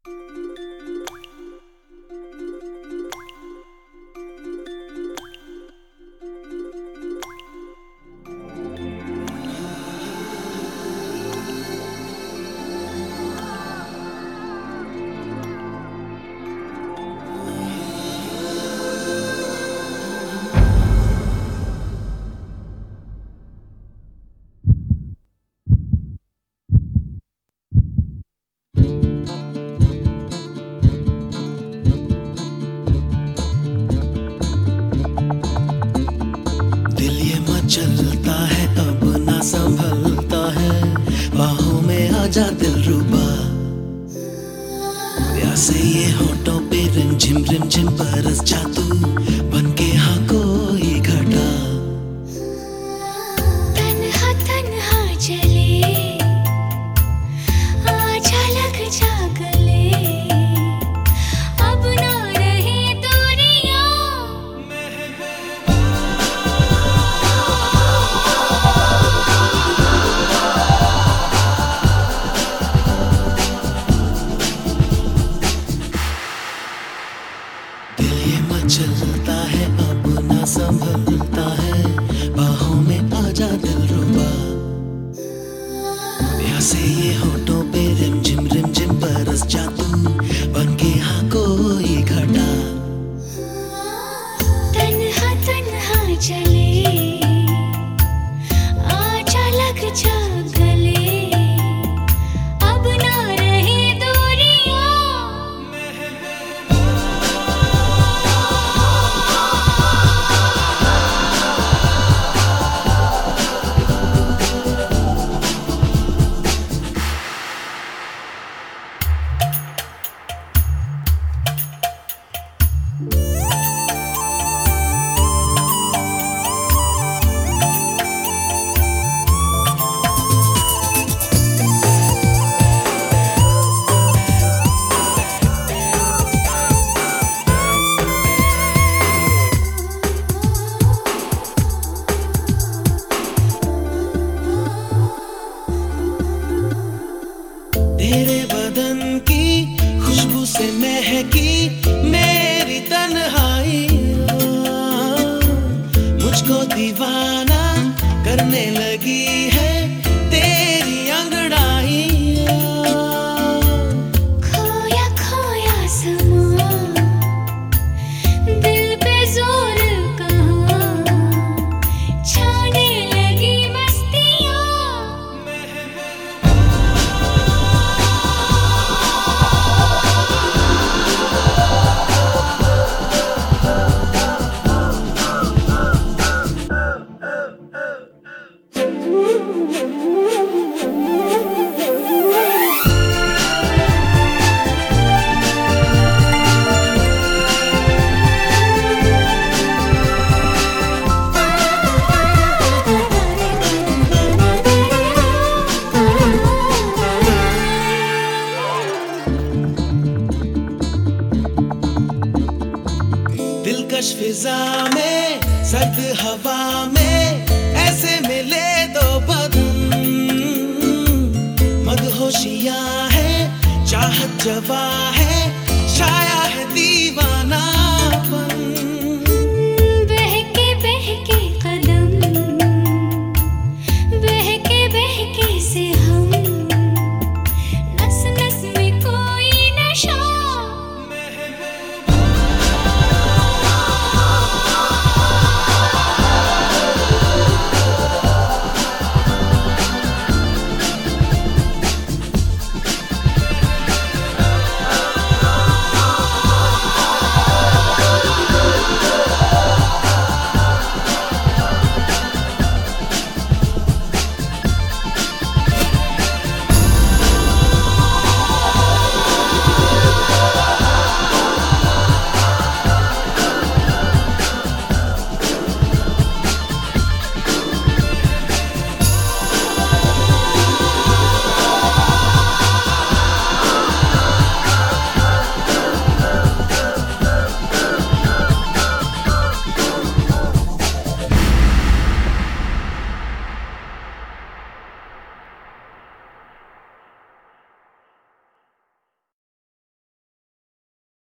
चलता है अब ना संभलता है, बाहों में आजा दिलरुबा। प्यासे ये होठों पे रिम झिम बरस जा तू, बन के हाँ कोई घटा। तन्हा तन्हा चले आजा लग जा गले, अब ना रही दूरियां। दिल ये मचलता है अब ना संभलता है, बाहों में आजा दिलरुबा। प्यासे ये होठों पे रिम झिम बरस जा तू, बन के हाँ कोई घटा। तन्हा तन्हा चले आजा लग जा गले, अब ना रही दूरियां। तेरे बदन की खुशबू से महकी मेरी तन्हाई, मुझको दीवाना करने लगी है तेरी अंगड़ाई। खोया खोया समा दिल पे जोर कहाँ, छाने लगी मस्तियाँ। दिलकश फिजा में सर्द हवा में ऐसे मिले दो बदन, मदहोशियां है चाहत जवा है, शाया है दीवाना।